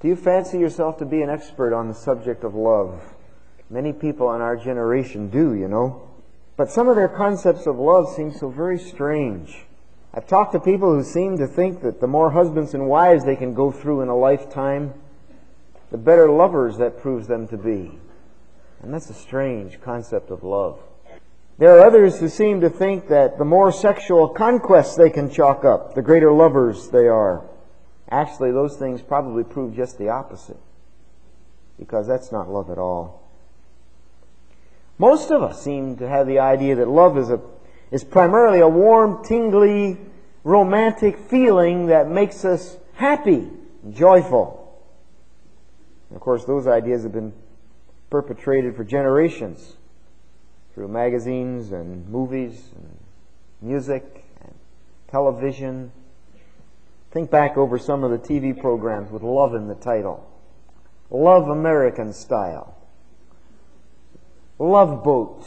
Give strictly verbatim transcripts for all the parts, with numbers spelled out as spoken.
Do you fancy yourself to be an expert on the subject of love? Many people in our generation do, you know. But some of their concepts of love seem so very strange. I've talked to people who seem to think that the more husbands and wives they can go through in a lifetime, the better lovers that proves them to be. And that's a strange concept of love. There are others who seem to think that the more sexual conquests they can chalk up, the greater lovers they are. Actually, those things probably prove just the opposite, because that's not love at all. Most of us seem to have the idea that love is a is primarily a warm, tingly, romantic feeling that makes us happy, joyful. And of course, those ideas have been perpetrated for generations through magazines and movies and music and television. Think back over some of the T V programs with love in the title. Love American Style. Love Boat.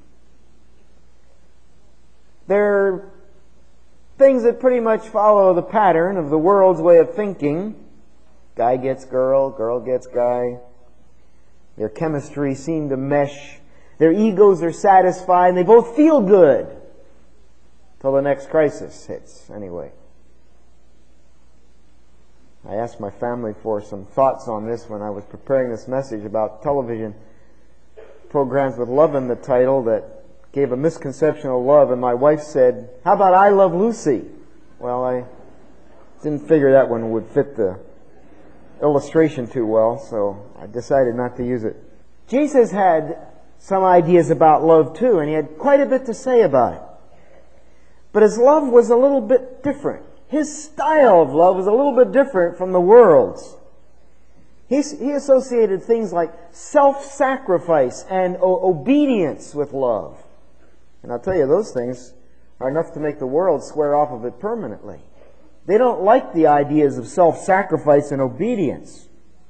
They're things that pretty much follow the pattern of the world's way of thinking. Guy gets girl, girl gets guy. Their chemistry seem to mesh. Their egos are satisfied, and they both feel good till the next crisis hits, anyway. I asked my family for some thoughts on this when I was preparing this message about television programs with love in the title that gave a misconception of love, and my wife said, "How about I Love Lucy?" Well, I didn't figure that one would fit the illustration too well, so I decided not to use it. Jesus had some ideas about love too, and he had quite a bit to say about it. But his love was a little bit different. His style of love was a little bit different from the world's. He, he associated things like self-sacrifice and o- obedience with love. And I'll tell you, those things are enough to make the world swear off of it permanently. They don't like the ideas of self-sacrifice and obedience.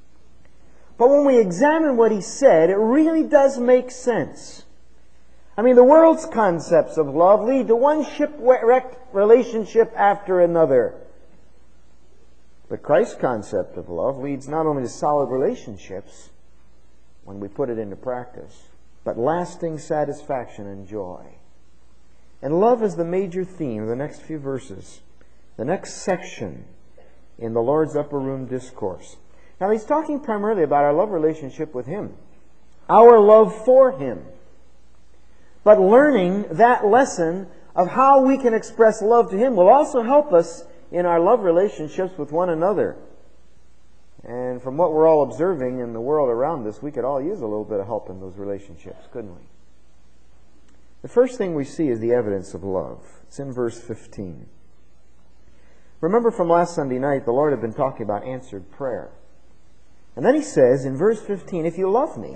But when we examine what he said, it really does make sense. I mean, the world's concepts of love lead to one shipwrecked relationship after another. But Christ's concept of love leads not only to solid relationships when we put it into practice, but lasting satisfaction and joy. And love is the major theme of the next few verses, the next section in the Lord's Upper Room Discourse. Now, he's talking primarily about our love relationship with Him, our love for Him. But learning that lesson of how we can express love to Him will also help us in our love relationships with one another. And from what we're all observing in the world around us, we could all use a little bit of help in those relationships, couldn't we? The first thing we see is the evidence of love. It's in verse fifteen. Remember from last Sunday night, the Lord had been talking about answered prayer. And then He says in verse fifteen, "If you love me,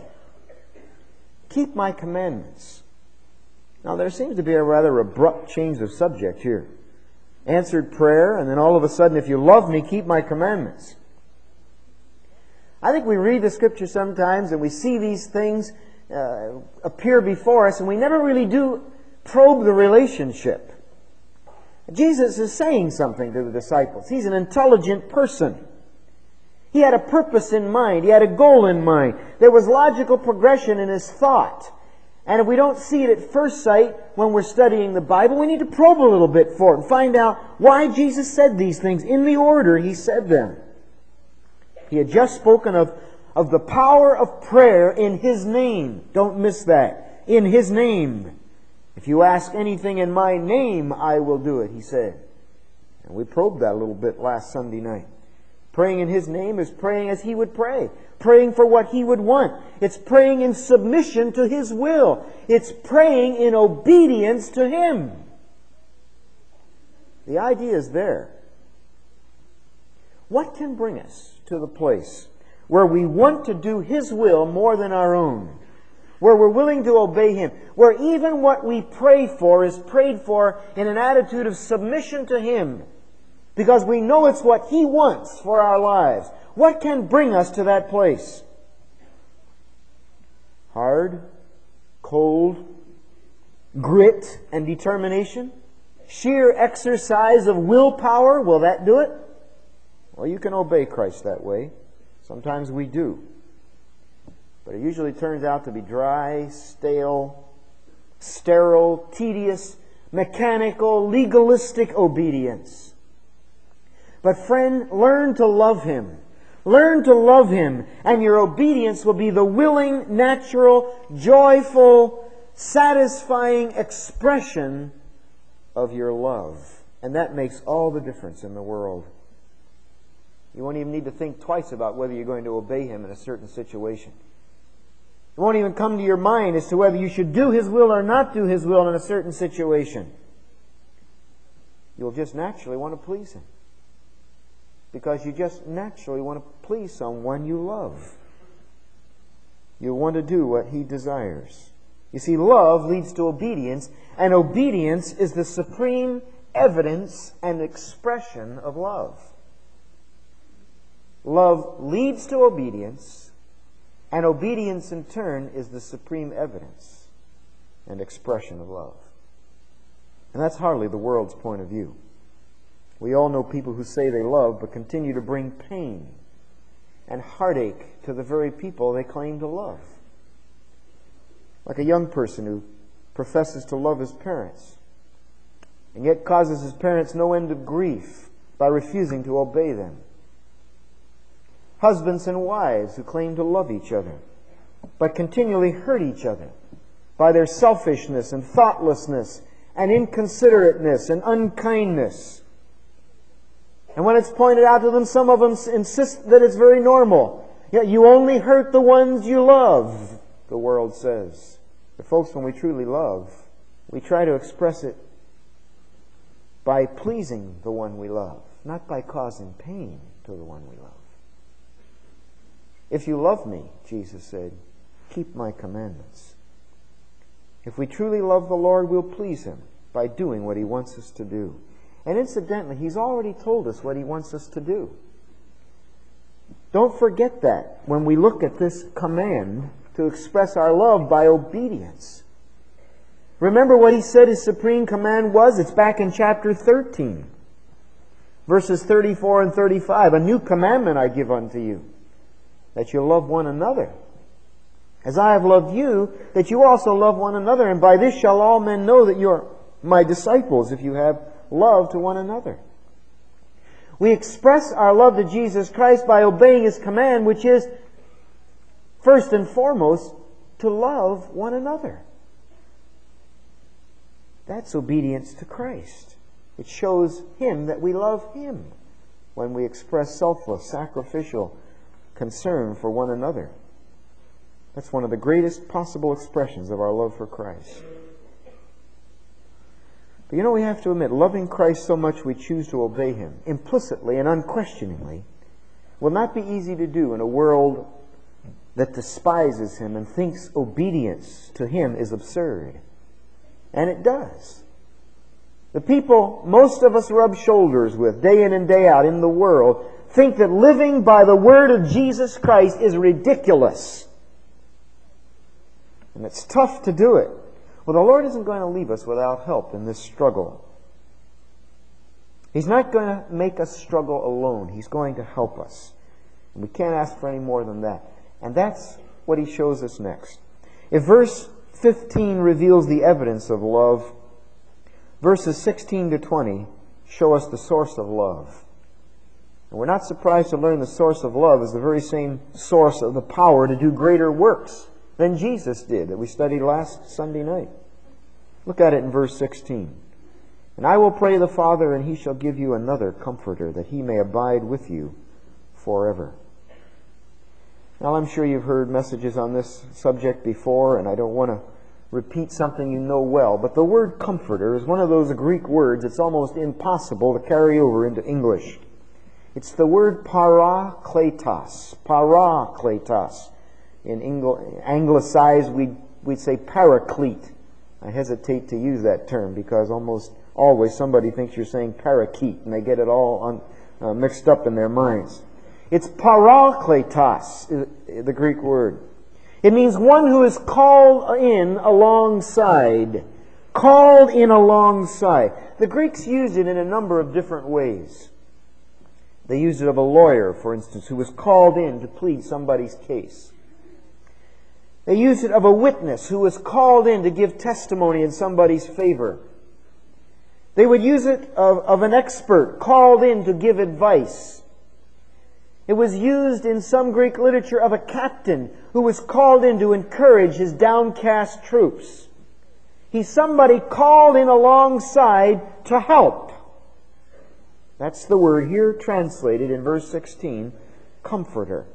keep my commandments." Now there seems to be a rather abrupt change of subject here. Answered prayer, and then all of a sudden, "If you love me, keep my commandments." I think we read the Scripture sometimes and we see these things uh, appear before us, and we never really do probe the relationship. Jesus is saying something to the disciples. He's an intelligent person. He had a purpose in mind. He had a goal in mind. There was logical progression in His thought. And if we don't see it at first sight when we're studying the Bible, we need to probe a little bit for it and find out why Jesus said these things in the order He said them. He had just spoken of, of the power of prayer in His name. Don't miss that. In His name. "If you ask anything in my name, I will do it," He said. And we probed that a little bit last Sunday night. Praying in His name is praying as He would pray. Praying for what He would want. It's praying in submission to His will. It's praying in obedience to Him. The idea is there. What can bring us to the place where we want to do His will more than our own? Where we're willing to obey Him? Where even what we pray for is prayed for in an attitude of submission to Him, because we know it's what He wants for our lives. What can bring us to that place? Hard, cold, grit and determination? Sheer exercise of willpower? Will that do it? Well, you can obey Christ that way. Sometimes we do. But it usually turns out to be dry, stale, sterile, tedious, mechanical, legalistic obedience. But friend, learn to love Him. Learn to love Him, and your obedience will be the willing, natural, joyful, satisfying expression of your love. And that makes all the difference in the world. You won't even need to think twice about whether you're going to obey Him in a certain situation. It won't even come to your mind as to whether you should do His will or not do His will in a certain situation. You'll just naturally want to please Him. Because you just naturally want to please someone you love. You'll want to do what He desires. You see, love leads to obedience, and obedience is the supreme evidence and expression of love. Love leads to obedience, and obedience in turn is the supreme evidence and expression of love. And that's hardly the world's point of view. We all know people who say they love but continue to bring pain and heartache to the very people they claim to love. Like a young person who professes to love his parents and yet causes his parents no end of grief by refusing to obey them. Husbands and wives who claim to love each other but continually hurt each other by their selfishness and thoughtlessness and inconsiderateness and unkindness. And when it's pointed out to them, some of them insist that it's very normal. Yeah, you only hurt the ones you love, the world says. But folks, when we truly love, we try to express it by pleasing the one we love, not by causing pain to the one we love. If you love me, Jesus said, keep my commandments. If we truly love the Lord, we'll please Him by doing what He wants us to do. And incidentally, He's already told us what He wants us to do. Don't forget that when we look at this command to express our love by obedience. Remember what He said His supreme command was? It's back in chapter thirteen, verses thirty-four and thirty-five. A new commandment I give unto you, that you love one another. As I have loved you, that you also love one another. And by this shall all men know that you are my disciples, if you have love to one another. We express our love to Jesus Christ by obeying His command, which is, first and foremost, to love one another. That's obedience to Christ. It shows Him that we love Him when we express selfless, sacrificial concern for one another. That's one of the greatest possible expressions of our love for Christ. But you know, we have to admit, loving Christ so much we choose to obey Him, implicitly and unquestioningly, will not be easy to do in a world that despises Him and thinks obedience to Him is absurd. And it does. The people most of us rub shoulders with day in and day out in the world think that living by the word of Jesus Christ is ridiculous. And it's tough to do it. Well, the Lord isn't going to leave us without help in this struggle. He's not going to make us struggle alone. He's going to help us. And we can't ask for any more than that. And that's what He shows us next. If verse fifteen reveals the evidence of love, verses sixteen to twenty show us the source of love. And we're not surprised to learn the source of love is the very same source of the power to do greater works than Jesus did that we studied last Sunday night. Look at it in verse sixteen. And I will pray the Father, and He shall give you another Comforter, that He may abide with you forever. Now, I'm sure you've heard messages on this subject before, and I don't want to repeat something you know well, but the word Comforter is one of those Greek words it's almost impossible to carry over into English. It's the word parakletos. Parakletos. In Anglo- anglicized, we'd, we'd say paraclete. I hesitate to use that term because almost always somebody thinks you're saying parakeet, and they get it all on, uh, mixed up in their minds. It's parakletos, the Greek word. It means one who is called in alongside. Called in alongside. The Greeks used it in a number of different ways. They used it of a lawyer, for instance, who was called in to plead somebody's case. They used it of a witness who was called in to give testimony in somebody's favor. They would use it of, of an expert called in to give advice. It was used in some Greek literature of a captain who was called in to encourage his downcast troops. He's somebody called in alongside to help. That's the word here translated in verse sixteen, comforter.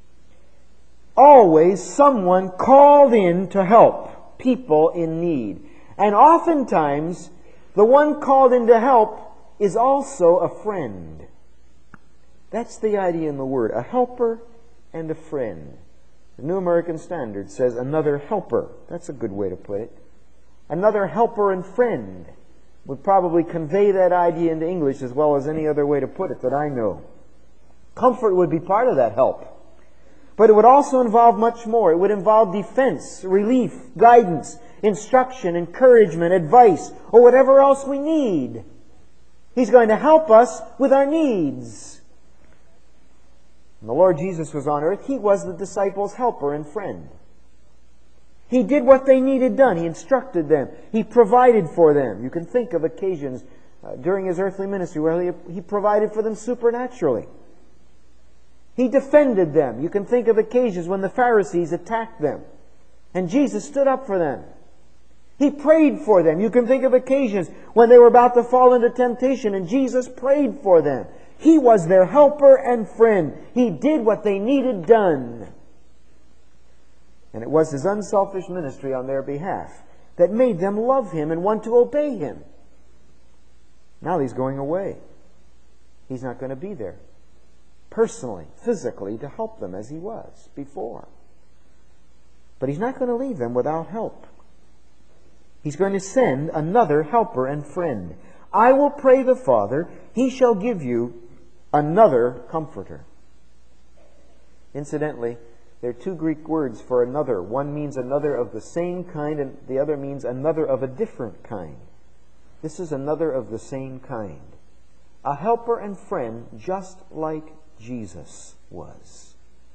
Always someone called in to help people in need. And oftentimes, the one called in to help is also a friend. That's the idea in the word, a helper and a friend. The New American Standard says another helper. That's a good way to put it. Another helper and friend would probably convey that idea into English as well as any other way to put it that I know. Comfort would be part of that help. But it would also involve much more. It would involve defense, relief, guidance, instruction, encouragement, advice, or whatever else we need. He's going to help us with our needs. When the Lord Jesus was on earth, He was the disciples' helper and friend. He did what they needed done. He instructed them. He provided for them. You can think of occasions uh, during His earthly ministry where he, he provided for them supernaturally. He defended them. You can think of occasions when the Pharisees attacked them, and Jesus stood up for them. He prayed for them. You can think of occasions when they were about to fall into temptation, and Jesus prayed for them. He was their helper and friend. He did what they needed done. And it was His unselfish ministry on their behalf that made them love Him and want to obey Him. Now He's going away. He's not going to be there personally, physically, to help them as He was before. But He's not going to leave them without help. He's going to send another helper and friend. I will pray the Father, He shall give you another comforter. Incidentally, there are two Greek words for another. One means another of the same kind, and the other means another of a different kind. This is another of the same kind. A helper and friend just like Jesus was.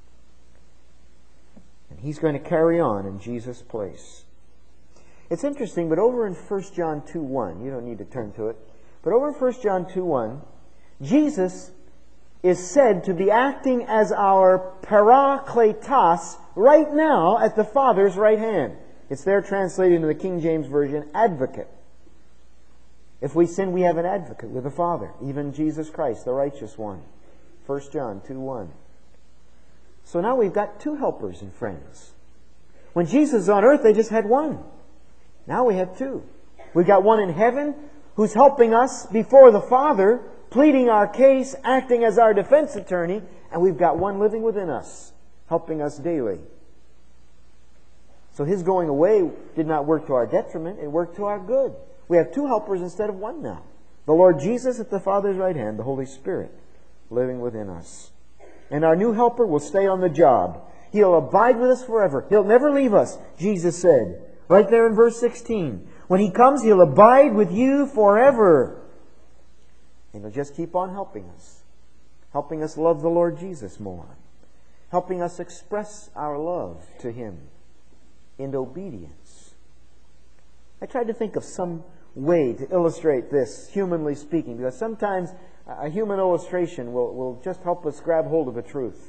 And He's going to carry on in Jesus' place. It's interesting, but over in First John two one, you don't need to turn to it, but over in First John two one, Jesus is said to be acting as our parakletos right now at the Father's right hand. It's there translated into the King James Version, advocate. If we sin, we have an advocate with the Father, even Jesus Christ, the righteous one. First John two one. So now we've got two helpers and friends. When Jesus was on earth, they just had one. Now we have two. We've got one in heaven who's helping us before the Father, pleading our case, acting as our defense attorney, and we've got one living within us, helping us daily. So His going away did not work to our detriment, it worked to our good. We have two helpers instead of one now. The Lord Jesus at the Father's right hand, the Holy Spirit living within us. And our new helper will stay on the job. He'll abide with us forever. He'll never leave us, Jesus said. Right there in verse sixteen. When He comes, He'll abide with you forever. And He'll just keep on helping us. Helping us love the Lord Jesus more. Helping us express our love to Him in obedience. I tried to think of some way to illustrate this, humanly speaking, because sometimes a human illustration will, will just help us grab hold of a truth.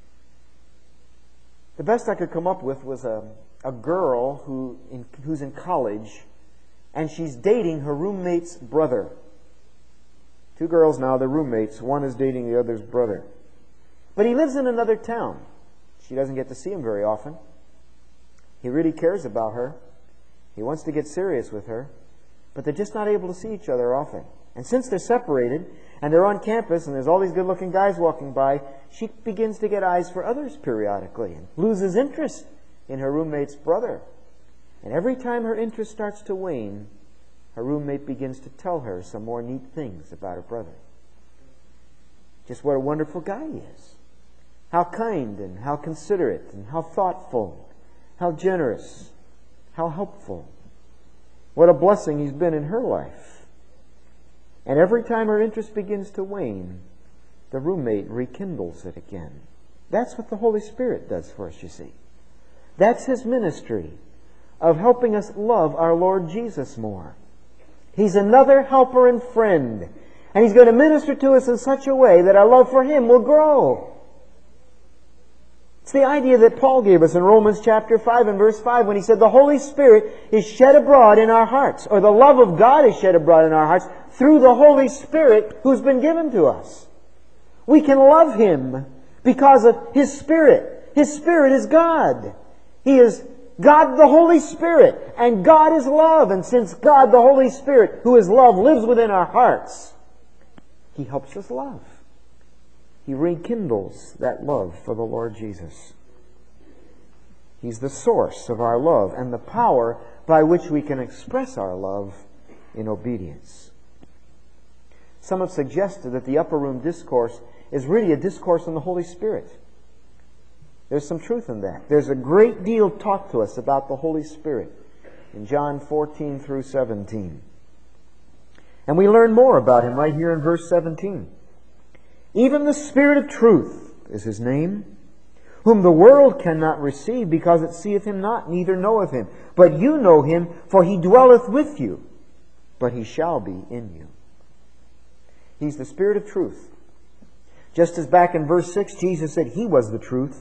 The best I could come up with was a, a girl who in, who's in college, and she's dating her roommate's brother. Two girls now, they're roommates. One is dating the other's brother. But he lives in another town. She doesn't get to see him very often. He really cares about her. He wants to get serious with her. But they're just not able to see each other often. And since they're separated, and they're on campus, and there's all these good-looking guys walking by, she begins to get eyes for others periodically, and loses interest in her roommate's brother. And every time her interest starts to wane, her roommate begins to tell her some more neat things about her brother. Just what a wonderful guy he is. How kind and how considerate and how thoughtful, how generous, how helpful. What a blessing he's been in her life. And every time her interest begins to wane, the roommate rekindles it again. That's what the Holy Spirit does for us, you see. That's His ministry of helping us love our Lord Jesus more. He's another helper and friend. And He's going to minister to us in such a way that our love for Him will grow. It's the idea that Paul gave us in Romans chapter five and verse five when he said the Holy Spirit is shed abroad in our hearts, or the love of God is shed abroad in our hearts through the Holy Spirit who's been given to us. We can love Him because of His Spirit. His Spirit is God. He is God the Holy Spirit, and God is love. And since God the Holy Spirit, who is love, lives within our hearts, He helps us love. He rekindles that love for the Lord Jesus. He's the source of our love and the power by which we can express our love in obedience. Some have suggested that the upper room discourse is really a discourse on the Holy Spirit. There's some truth in that. There's a great deal taught to us about the Holy Spirit in John fourteen through seventeen. And we learn more about Him right here in verse seventeen. Even the Spirit of truth is His name, whom the world cannot receive, because it seeth Him not, neither knoweth Him. But you know Him, for He dwelleth with you, but He shall be in you. He's the Spirit of truth. Just as back in verse six, Jesus said He was the truth,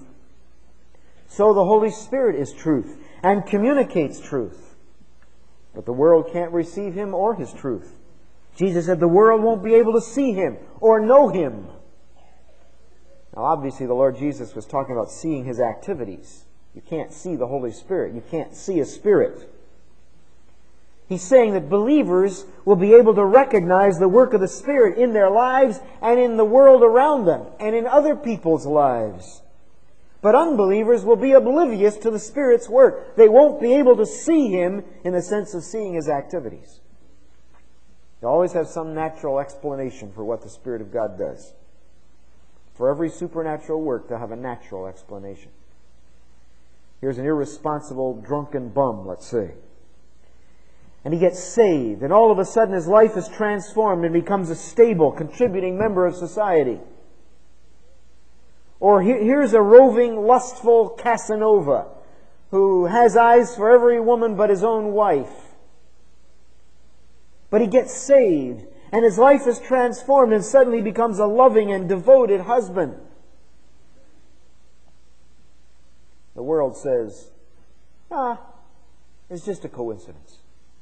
so the Holy Spirit is truth and communicates truth. But the world can't receive Him or His truth. Jesus said the world won't be able to see Him or know Him. Now obviously the Lord Jesus was talking about seeing His activities. You can't see the Holy Spirit. You can't see a spirit. He's saying that believers will be able to recognize the work of the Spirit in their lives and in the world around them and in other people's lives. But unbelievers will be oblivious to the Spirit's work. They won't be able to see Him in the sense of seeing His activities. You always have some natural explanation for what the Spirit of God does. For every supernatural work, they'll have a natural explanation. Here's an irresponsible, drunken bum, let's say. And he gets saved, and all of a sudden his life is transformed and becomes a stable, contributing member of society. Or here's a roving, lustful Casanova who has eyes for every woman but his own wife. But he gets saved, and his life is transformed and suddenly becomes a loving and devoted husband. The world says, ah, it's just a coincidence.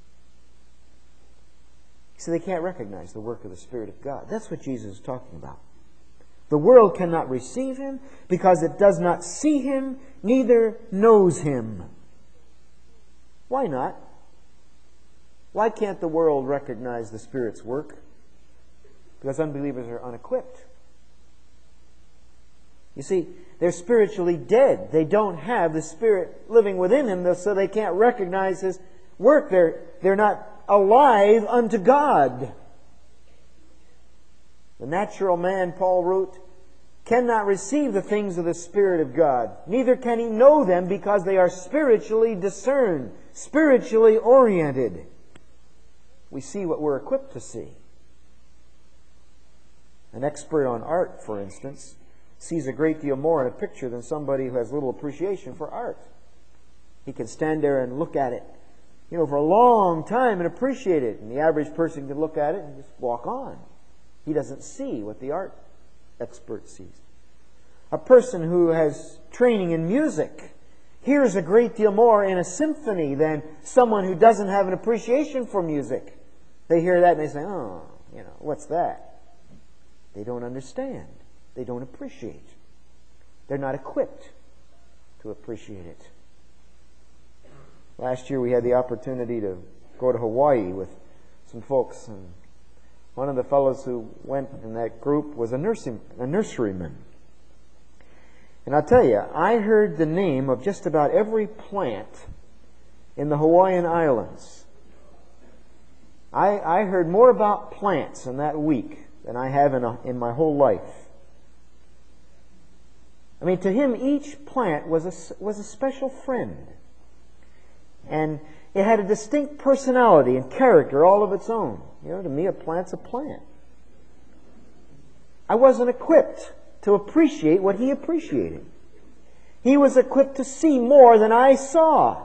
So they can't recognize the work of the Spirit of God. That's what Jesus is talking about. The world cannot receive Him because it does not see Him, neither knows Him. Why not? Why can't the world recognize the Spirit's work? Because unbelievers are unequipped. You see, they're spiritually dead. They don't have the Spirit living within them, so they can't recognize His work. They're, they're not alive unto God. The natural man, Paul wrote, cannot receive the things of the Spirit of God. Neither can he know them because they are spiritually discerned, spiritually oriented. We see what we're equipped to see. An expert on art, for instance, sees a great deal more in a picture than somebody who has little appreciation for art. He can stand there and look at it, you know, for a long time and appreciate it. And the average person can look at it and just walk on. He doesn't see what the art expert sees. A person who has training in music hears a great deal more in a symphony than someone who doesn't have an appreciation for music. They hear that and they say, oh, you know, what's that? They don't understand. They don't appreciate. They're not equipped to appreciate it. Last year we had the opportunity to go to Hawaii with some folks, and one of the fellows who went in that group was a nursing, a nurseryman. And I'll tell you, I heard the name of just about every plant in the Hawaiian Islands. I, I heard more about plants in that week than I have in, a, in my whole life. I mean, to him, each plant was a, was a special friend. And it had a distinct personality and character all of its own. You know, to me, a plant's a plant. I wasn't equipped to appreciate what he appreciated. He was equipped to see more than I saw.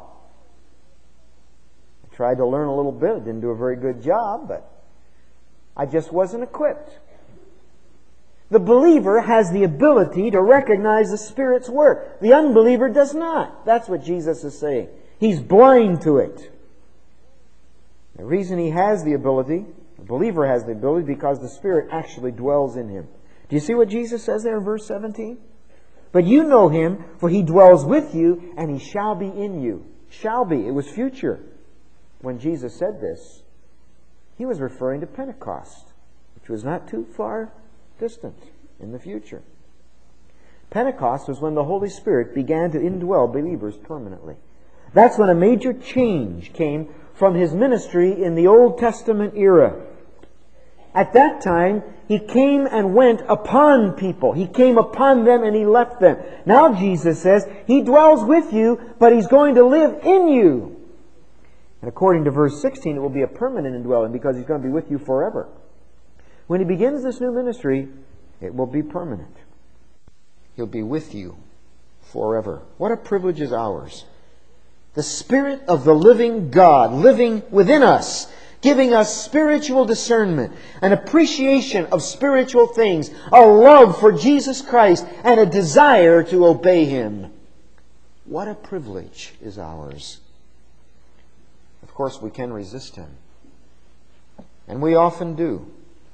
I tried to learn a little bit. Didn't do a very good job, but I just wasn't equipped. The believer has the ability to recognize the Spirit's work. The unbeliever does not. That's what Jesus is saying. He's blind to it. The reason he has the ability, the believer has the ability, because the Spirit actually dwells in him. Do you see what Jesus says there in verse seventeen? But you know him, for he dwells with you, and he shall be in you. Shall be. It was future. When Jesus said this, he was referring to Pentecost, which was not too far distant in the future. Pentecost was when the Holy Spirit began to indwell believers permanently. That's when a major change came from his ministry in the Old Testament era. At that time, he came and went upon people. He came upon them and he left them. Now Jesus says, he dwells with you, but he's going to live in you. And according to verse sixteen, it will be a permanent indwelling because he's going to be with you forever. When he begins this new ministry, it will be permanent. He'll be with you forever. What a privilege is ours. The Spirit of the living God living within us, giving us spiritual discernment, an appreciation of spiritual things, a love for Jesus Christ, and a desire to obey Him. What a privilege is ours. Of course, we can resist Him. And we often do.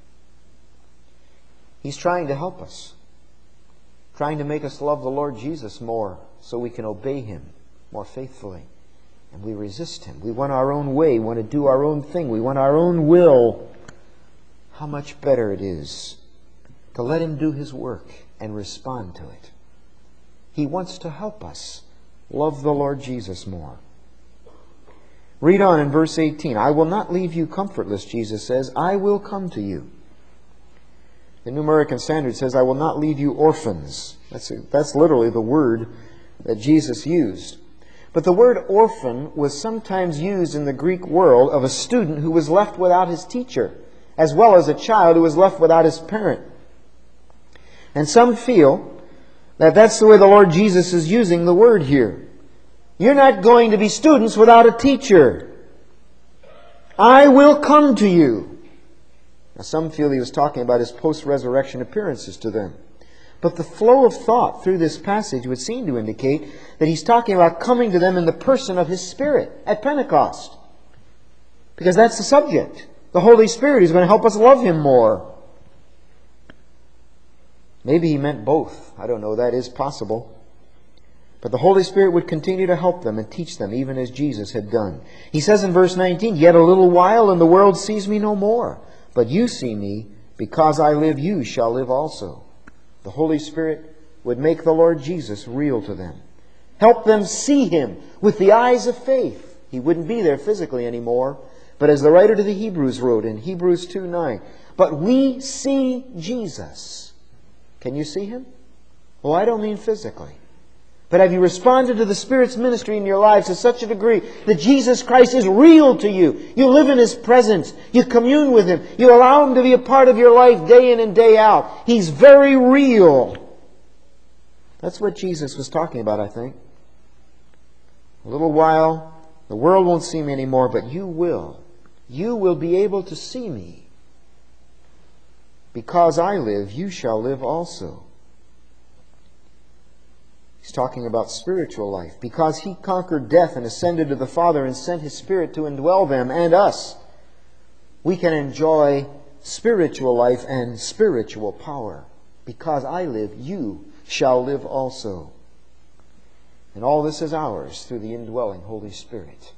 He's trying to help us. Trying to make us love the Lord Jesus more so we can obey Him more faithfully. And we resist Him. We want our own way. We want to do our own thing. We want our own will. How much better it is to let Him do His work and respond to it. He wants to help us love the Lord Jesus more. Read on in verse eighteen. I will not leave you comfortless, Jesus says. I will come to you. The New American Standard says, I will not leave you orphans. That's, that's literally the word that Jesus used. But the word orphan was sometimes used in the Greek world of a student who was left without his teacher, as well as a child who was left without his parent. And some feel that that's the way the Lord Jesus is using the word here. You're not going to be students without a teacher. I will come to you. Now, some feel He was talking about His post-resurrection appearances to them. But the flow of thought through this passage would seem to indicate that He's talking about coming to them in the person of His Spirit at Pentecost. Because that's the subject. The Holy Spirit is going to help us love Him more. Maybe He meant both. I don't know. That is possible. But the Holy Spirit would continue to help them and teach them, even as Jesus had done. He says in verse nineteen, Yet a little while, and the world sees me no more. But you see me, because I live, you shall live also. The Holy Spirit would make the Lord Jesus real to them. Help them see Him with the eyes of faith. He wouldn't be there physically anymore. But as the writer to the Hebrews wrote in Hebrews two nine, But we see Jesus. Can you see Him? Well, I don't mean physically. But have you responded to the Spirit's ministry in your lives to such a degree that Jesus Christ is real to you? You live in His presence. You commune with Him. You allow Him to be a part of your life day in and day out. He's very real. That's what Jesus was talking about, I think. A little while, the world won't see me anymore, but you will. You will be able to see me. Because I live, you shall live also. He's talking about spiritual life. Because He conquered death and ascended to the Father and sent His Spirit to indwell them and us, we can enjoy spiritual life and spiritual power. Because I live, you shall live also. And all this is ours through the indwelling Holy Spirit.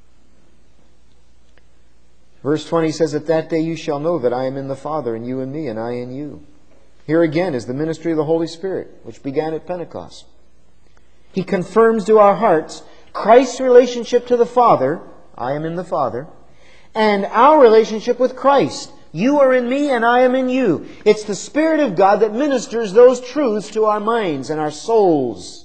Verse twenty says, At that day you shall know that I am in the Father, and you in me, and I in you. Here again is the ministry of the Holy Spirit, which began at Pentecost. He confirms to our hearts Christ's relationship to the Father, I am in the Father, and our relationship with Christ. You are in me and I am in you. It's the Spirit of God that ministers those truths to our minds and our souls.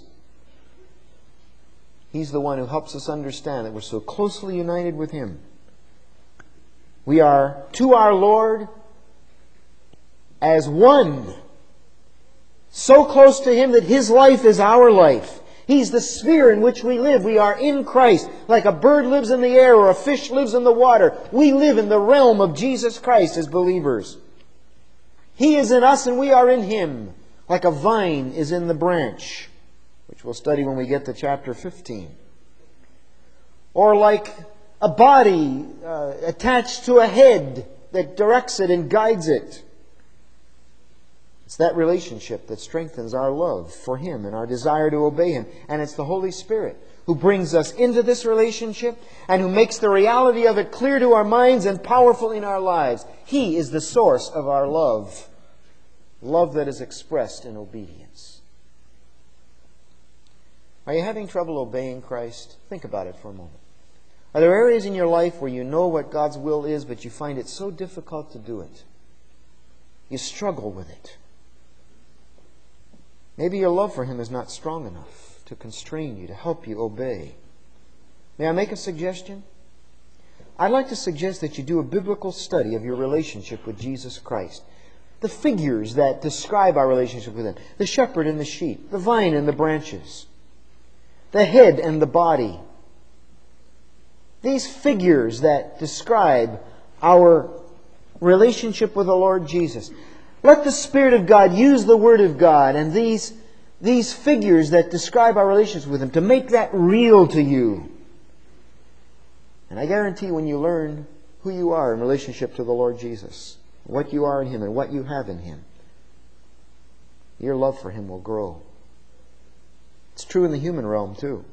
He's the one who helps us understand that we're so closely united with Him. We are to our Lord as one. So close to Him that His life is our life. He's the sphere in which we live. We are in Christ. Like a bird lives in the air or a fish lives in the water, we live in the realm of Jesus Christ as believers. He is in us and we are in Him, like a vine is in the branch, which we'll study when we get to chapter fifteen. Or like a body uh, attached to a head that directs it and guides it. It's that relationship that strengthens our love for Him and our desire to obey Him. And it's the Holy Spirit who brings us into this relationship and who makes the reality of it clear to our minds and powerful in our lives. He is the source of our love. Love that is expressed in obedience. Are you having trouble obeying Christ? Think about it for a moment. Are there areas in your life where you know what God's will is, but you find it so difficult to do it? You struggle with it. Maybe your love for Him is not strong enough to constrain you, to help you obey. May I make a suggestion? I'd like to suggest that you do a biblical study of your relationship with Jesus Christ. The figures that describe our relationship with Him. The shepherd and the sheep. The vine and the branches. The head and the body. These figures that describe our relationship with the Lord Jesus. Let the Spirit of God use the Word of God and these, these figures that describe our relations with Him to make that real to you. And I guarantee when you learn who you are in relationship to the Lord Jesus, what you are in Him and what you have in Him, your love for Him will grow. It's true in the human realm too.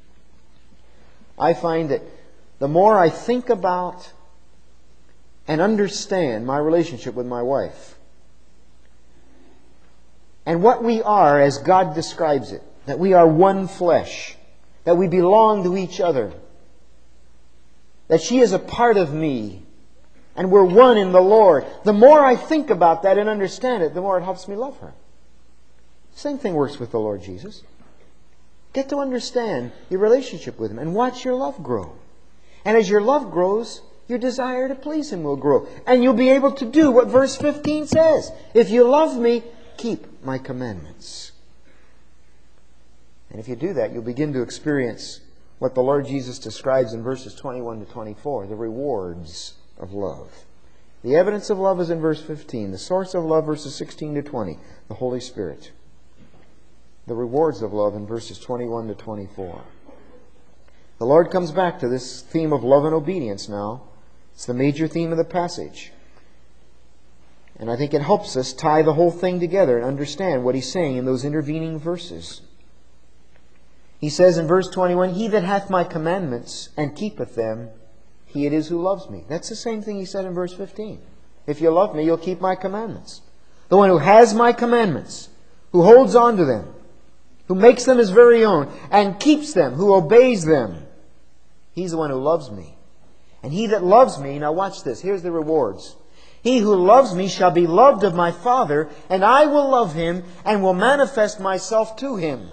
I find that the more I think about and understand my relationship with my wife, and what we are as God describes it, that we are one flesh, that we belong to each other, that she is a part of me, and we're one in the Lord. The more I think about that and understand it, the more it helps me love her. Same thing works with the Lord Jesus. Get to understand your relationship with Him and watch your love grow. And as your love grows, your desire to please Him will grow. And you'll be able to do what verse fifteen says. If you love me, keep my commandments. And if you do that, you'll begin to experience what the Lord Jesus describes in verses twenty-one to twenty-four, the rewards of love. The evidence of love is in verse fifteen. The source of love, verses sixteen to twenty, the Holy Spirit. The rewards of love in verses twenty-one to twenty-four. The Lord comes back to this theme of love and obedience now. It's the major theme of the passage. And I think it helps us tie the whole thing together and understand what He's saying in those intervening verses. He says in verse twenty-one, He that hath my commandments and keepeth them, he it is who loves me. That's the same thing He said in verse fifteen. If you love me, you'll keep my commandments. The one who has my commandments, who holds on to them, who makes them his very own, and keeps them, who obeys them, he's the one who loves me. And he that loves me, now watch this, here's the rewards. He who loves me shall be loved of my Father, and I will love him and will manifest myself to him.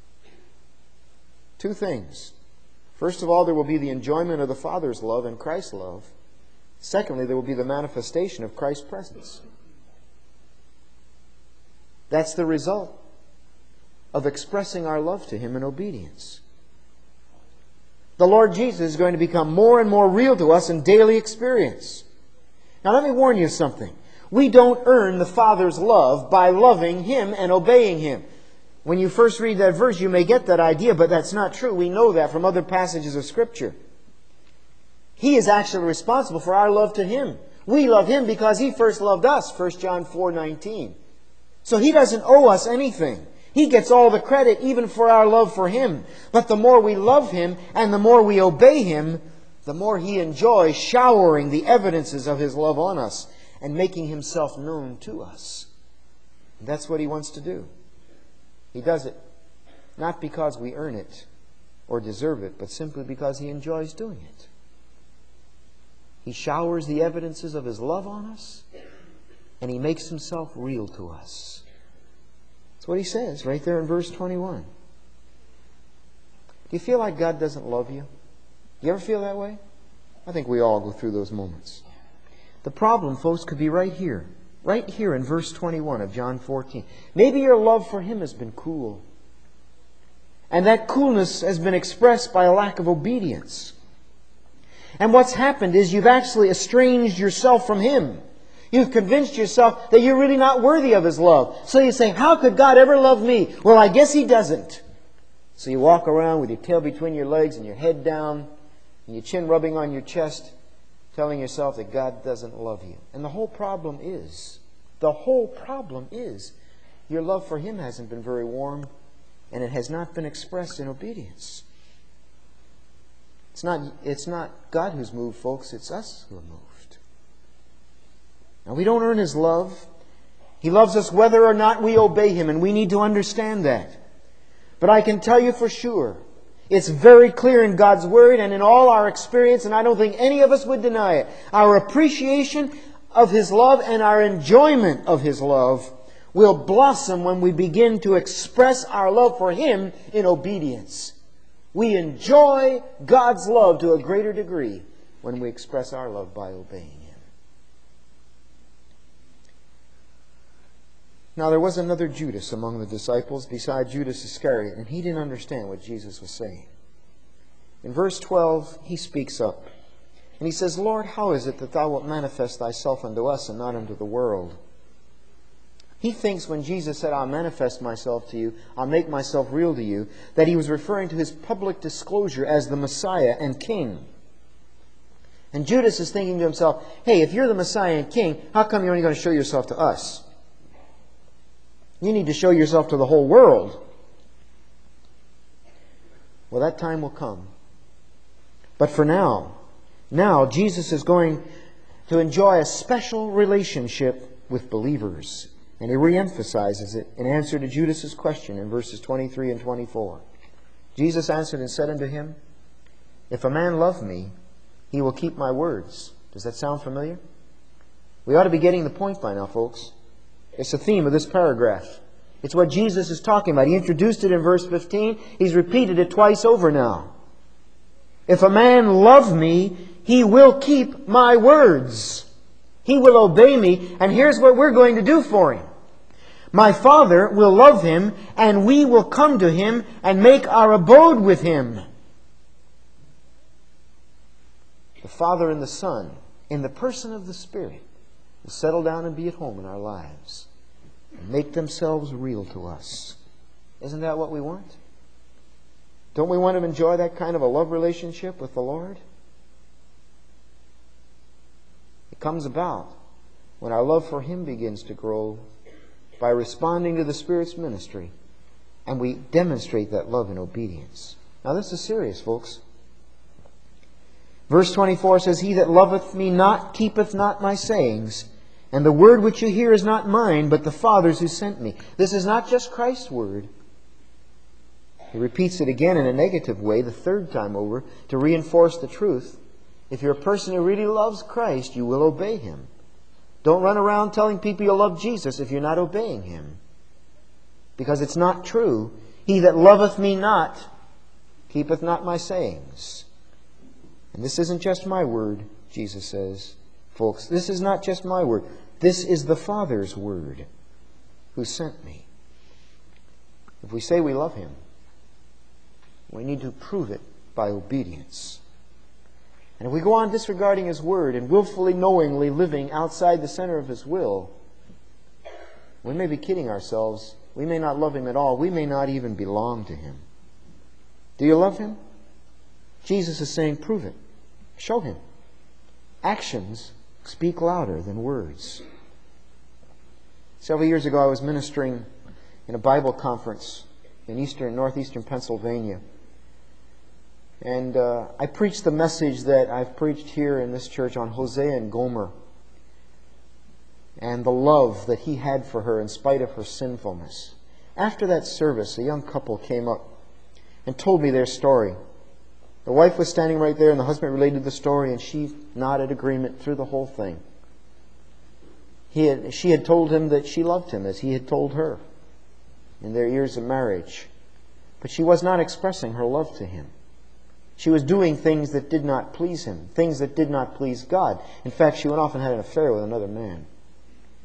Two things. First of all, there will be the enjoyment of the Father's love and Christ's love. Secondly, there will be the manifestation of Christ's presence. That's the result of expressing our love to Him in obedience. The Lord Jesus is going to become more and more real to us in daily experience. Now let me warn you something. We don't earn the Father's love by loving Him and obeying Him. When you first read that verse, you may get that idea, but that's not true. We know that from other passages of Scripture. He is actually responsible for our love to Him. We love Him because He first loved us, First John four nineteen. So He doesn't owe us anything. He gets all the credit even for our love for Him. But the more we love Him and the more we obey Him, the more He enjoys showering the evidences of His love on us and making Himself known to us. And that's what He wants to do. He does it not because we earn it or deserve it, but simply because He enjoys doing it. He showers the evidences of His love on us, and He makes Himself real to us. That's what He says right there in verse twenty-one. Do you feel like God doesn't love you? Do you ever feel that way? I think we all go through those moments. The problem, folks, could be right here right here in verse twenty-one of John fourteen. Maybe your love for Him has been cool. And that coolness has been expressed by a lack of obedience. And what's happened is you've actually estranged yourself from Him. You've convinced yourself that you're really not worthy of His love. So you say, how could God ever love me? Well, I guess He doesn't. So you walk around with your tail between your legs and your head down and your chin rubbing on your chest, telling yourself that God doesn't love you. And the whole problem is, the whole problem is, your love for Him hasn't been very warm, and it has not been expressed in obedience. It's not, it's not God who's moved, folks. It's us who are moved. Now, we don't earn His love. He loves us whether or not we obey Him, and we need to understand that. But I can tell you for sure, it's very clear in God's Word and in all our experience, and I don't think any of us would deny it. Our appreciation of His love and our enjoyment of His love will blossom when we begin to express our love for Him in obedience. We enjoy God's love to a greater degree when we express our love by obeying Him. Now there was another Judas among the disciples besides Judas Iscariot, and he didn't understand what Jesus was saying. In verse twelve, he speaks up. And he says, Lord, how is it that Thou wilt manifest Thyself unto us and not unto the world? He thinks when Jesus said, I'll manifest myself to you, I'll make myself real to you, that He was referring to His public disclosure as the Messiah and King. And Judas is thinking to himself, hey, if you're the Messiah and King, how come you're only going to show yourself to us? You need to show yourself to the whole world. Well, that time will come. But for now, now Jesus is going to enjoy a special relationship with believers. And He reemphasizes it in answer to Judas's question in verses twenty-three and twenty-four. Jesus answered and said unto him, If a man love me, he will keep my words. Does that sound familiar? We ought to be getting the point by now, folks. It's the theme of this paragraph. It's what Jesus is talking about. He introduced it in verse fifteen. He's repeated it twice over now. If a man love me, he will keep my words. He will obey me, and here's what we're going to do for him. My Father will love him, and we will come to him and make our abode with him. The Father and the Son, in the person of the Spirit, will settle down and be at home in our lives and make themselves real to us. Isn't that what we want? Don't we want to enjoy that kind of a love relationship with the Lord? It comes about when our love for Him begins to grow by responding to the Spirit's ministry, and we demonstrate that love in obedience. Now this is serious, folks. Verse twenty-four says, He that loveth me not keepeth not my sayings, and the word which you hear is not mine, but the Father's who sent me. This is not just Christ's word. He repeats it again in a negative way, the third time over, to reinforce the truth. If you're a person who really loves Christ, you will obey Him. Don't run around telling people you love Jesus if you're not obeying Him. Because it's not true. He that loveth me not, keepeth not my sayings. And this isn't just my word, Jesus says. Folks, this is not just my word. This is the Father's word who sent me. If we say we love Him, we need to prove it by obedience. And if we go on disregarding His word and willfully, knowingly living outside the center of His will, we may be kidding ourselves. We may not love Him at all. We may not even belong to Him. Do you love Him? Jesus is saying, prove it. Show Him. Actions speak louder than words. Several years ago, I was ministering in a Bible conference in eastern, northeastern Pennsylvania. And uh, I preached the message that I've preached here in this church on Hosea and Gomer, and the love that he had for her in spite of her sinfulness. After that service, a young couple came up and told me their story. The wife was standing right there, and the husband related the story, and she nodded agreement through the whole thing. He had, she had told him that she loved him as he had told her in their years of marriage. But she was not expressing her love to him. She was doing things that did not please him, things that did not please God. In fact, she went off and had an affair with another man.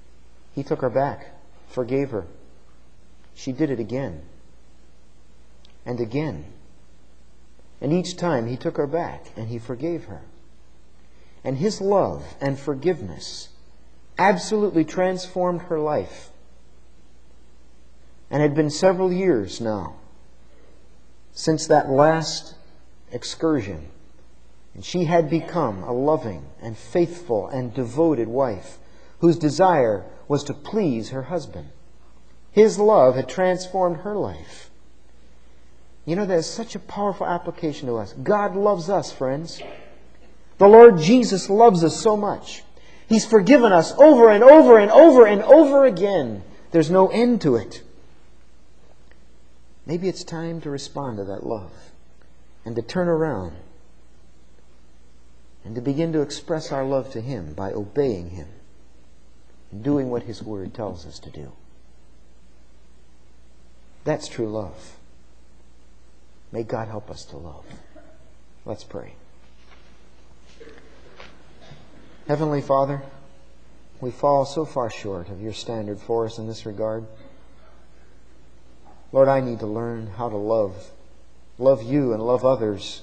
He took her back, forgave her. She did it again and again. And each time He took her back and He forgave her. And His love and forgiveness absolutely transformed her life. And it had been several years now since that last excursion. And she had become a loving and faithful and devoted wife whose desire was to please her husband. His love had transformed her life. You know, there's such a powerful application to us. God loves us, friends. The Lord Jesus loves us so much. He's forgiven us over and over and over and over again. There's no end to it. Maybe it's time to respond to that love and to turn around and to begin to express our love to Him by obeying Him and doing what His Word tells us to do. That's true love. May God help us to love. Let's pray. Heavenly Father, we fall so far short of Your standard for us in this regard. Lord, I need to learn how to love. Love You and love others.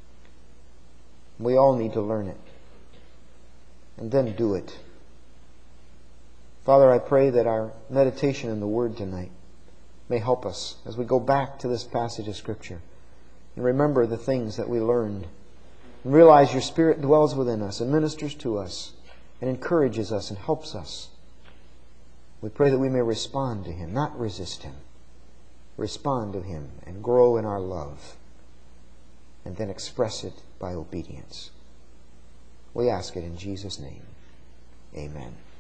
We all need to learn it. And then do it. Father, I pray that our meditation in the Word tonight may help us as we go back to this passage of Scripture and remember the things that we learned. And realize Your Spirit dwells within us and ministers to us and encourages us and helps us. We pray that we may respond to Him, not resist Him. Respond to Him and grow in our love, and then express it by obedience. We ask it in Jesus' name. Amen.